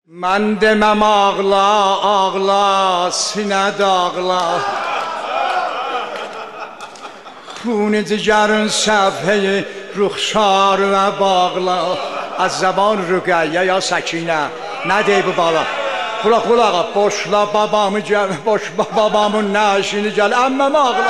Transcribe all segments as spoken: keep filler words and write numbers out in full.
Mən deməm ağla, ağla, sinədə ağla. Xuni cigərin səfhəyi ruxsar və bağla. Az zaman Rüqəyyə ya Səkinə, nə deyib bu bala? Qulaq qulağa, boşla babamı gəl, boşla babamın nəşini gəl, əmməm ağla.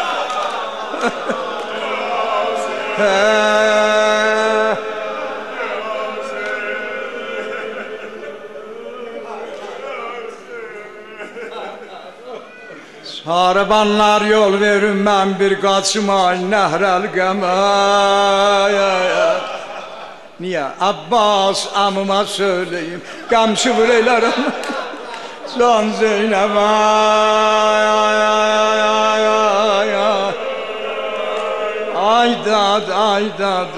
Sarıbanlar yol verin, mən bir qaçmay nəhrəl qəməyə. Niyə? Abbas amıma söyleyeyim, qəmsi vureylərəm. Can Zeynəbə. Ay dad, ay dad,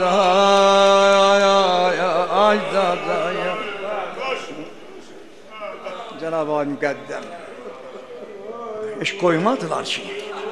ay dad, ay dad. Cenab-ı Hak müqəddəm. Heç qoymadılar ki.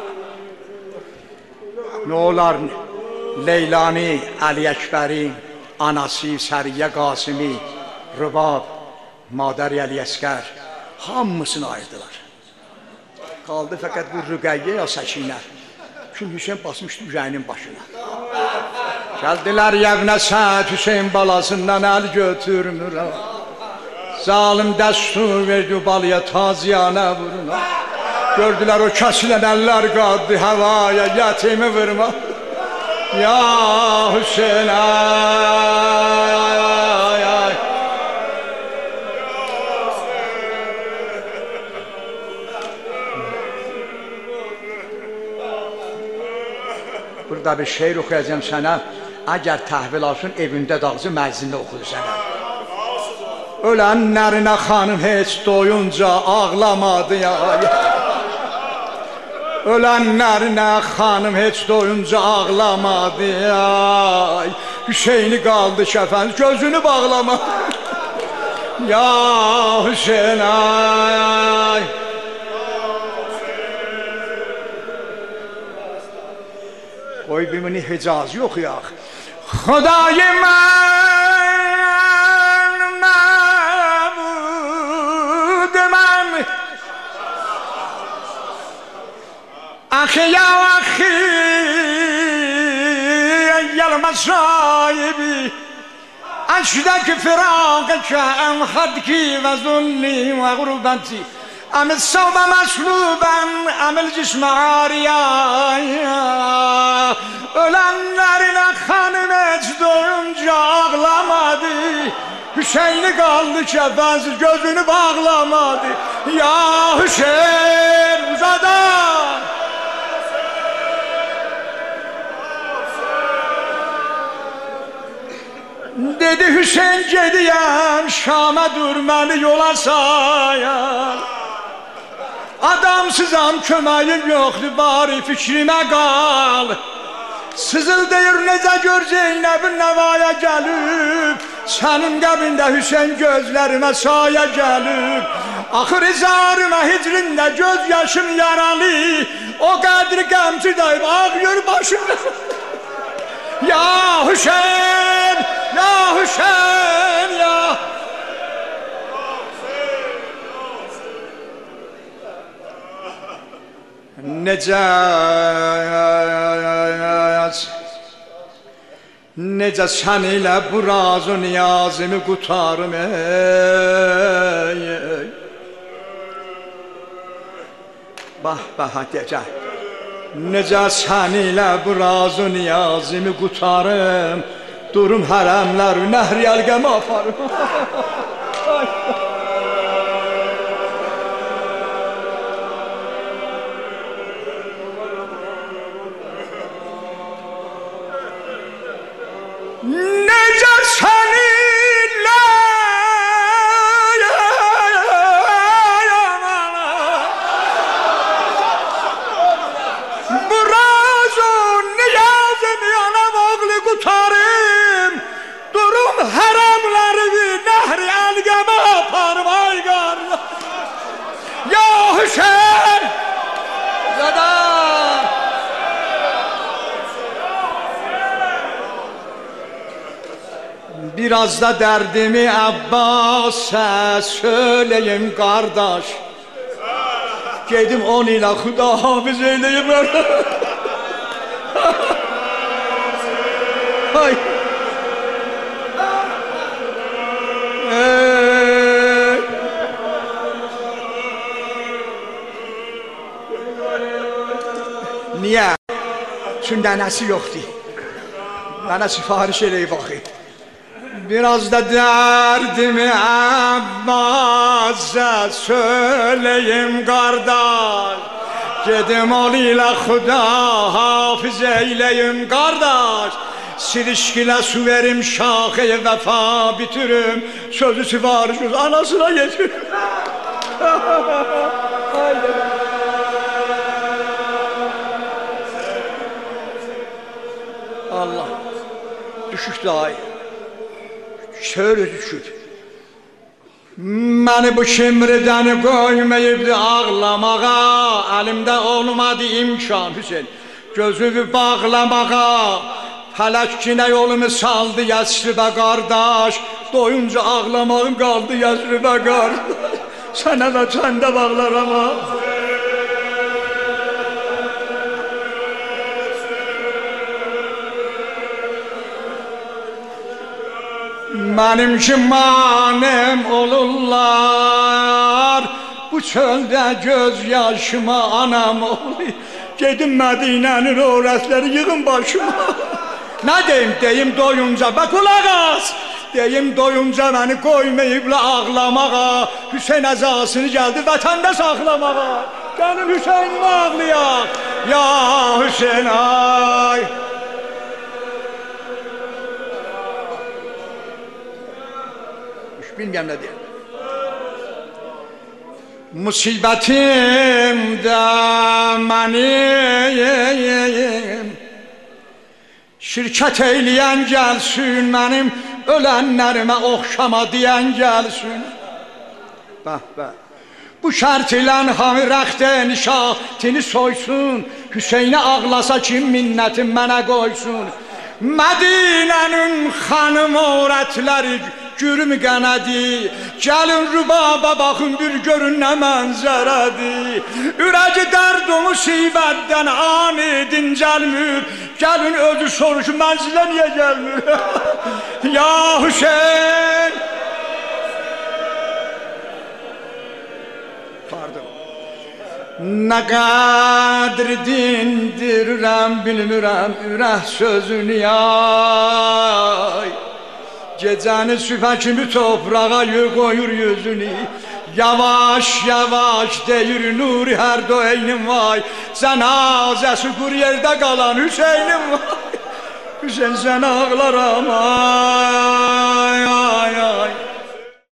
Ne olar Leylani, Ali Əkbəri, anası Səriyə Qasimi, Rübab, Madəri Əli Əsgər hamısını ayırdılar. Qaldı fəqət bu Rüqəyyə ya Səkinə. Çünki Hüseyin basmışdı ürəyinin başına. Gəldilər Yevnə Səd Hüseyin balasından əl götürmür. Zalim dəstur verdi balıya taziyanə vuruna. Gördülər o kəsilən əllər qaddı havaya, yətimi vurma. Ya Hüseyin ay ay ay. Burada bir şeir oxuyacağım sənə. Əgər təhvil alsın evində dağcı məzzinlə oxudu sənə. Ölənlərinə xanım heç doyunca ağlamadı ya. Ölənlərinə xanım heç doyunca ağlamadı ay. Hüseyni qaldı kəfən gözünü bağlama. Ya Hüseyin ay. Qoy bir Hicazi oxuyaq. Xudayı mən məbudum Axı ya axı Yalma sahibi Aşdaki firaqaka Em xadki ve zulli ve gurbeti Emil savba mesluben Emil cisme ariya Ölenlerine hanım hiç doyunca ağlamadı Hüseyin'i kaldı kefensiz gözünü bağlamadı Ya Hüseyin uzadan Dedi Hüseyin gediyəm Şam'a dur məni yola sayar Adamsızam köməyim yoxdur bari fikrimə qal Sızıl deyir necə gör Zeynəbin nəvaya gəlib Sənin qəbində Hüseyin gözlərimə saya gəlib Axır izarımə hicrində göz yaşım yaralı O qədri qəmci dayıb ağyır başımda Ya Hüseyin, ya Hüseyin, ya Necə Necə sən ilə bu razı niyazımı qutarım ey Bax, bax, gecə Necə sən ilə bu razı niyazımı qutarım Durum hərəmlər nəhri əlqəmə aparım Necə sən ilə Tutarım durum haramları nehri Ali Biraz da dərdimi Abbas'a söyleyeyim kardeş. Gedim on ilə Xuda hafiz eyleyim. Ay. Ey. Niye? Çünkü nənəsi yoxdur. Bana sifariş eləyib baxayım. Biraz da derdimi Abbas'a söyleyeyim kardeş. Gedim oliyle Xuda hafiz eyleyim kardeş. Silişkiyle su verim şaheye vefa bitiririm. Sözü sifariş anasına getiririm. Allah düşük daha iyi. Şöyle düşük. Beni bu şimriden koymayıptı ağlamağa. Elimde olmadı imkan Hüseyin. Gözümü bağlamağa. Felek yine yolumu saldı Yesrib'e kardeş. Doyunca ağlamağım kaldı Yesrib'e kardeş. Sana da sende bağlar ama. Benim şimanem olurlar. Bu çölde gözyaşıma anam oluyor. Gedim Medine'nin öğretleri yığın başıma. Ne diyeyim deyim doyunca bak kulak as. Deyim doyunca beni koymayıpla ağlamağa. Hüseyin azasını geldi vatanda saklamağa. Canım Hüseyin'imi ağlayak. Ya Hüseyin ay. Bilmem ne diyeyim. Musibetim de benim. Şirket eyleyen gelsin benim. Ölenlerime okşama diyen gelsin. Bah bah. Bu şart ile hamirəxtə nişatini soysun. Hüseyin'e ağlasa kim minnetim mənə koysun. Medine'nin hanım öğretleri gürüm qənədi. Gəlin rübaba baxın bir görün nə mənzərədir. Ürəci dərd o musibətdən ani dincəlmür. Gəlin özü soruşun mən sizə niyə gəlmür. Ya Hüseyin. Pardon. Nə qədr dindirirəm bilmirəm ürək sözünü yay. Gecəni sübhə kimi toprağa koyur yüzünü. Yavaş yavaş deyir nuri hər döynim vay. Cənazəsi qur yerdə qalan Hüseynim vay. Hüseyin sən ağlaram ay ay.